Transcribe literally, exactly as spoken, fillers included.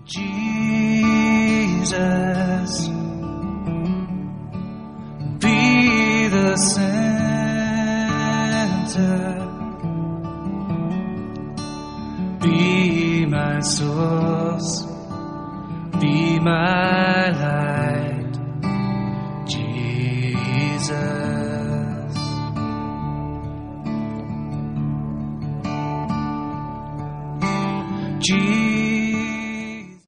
Jesus, be the center, be my source, be my light, Jesus. Jesus.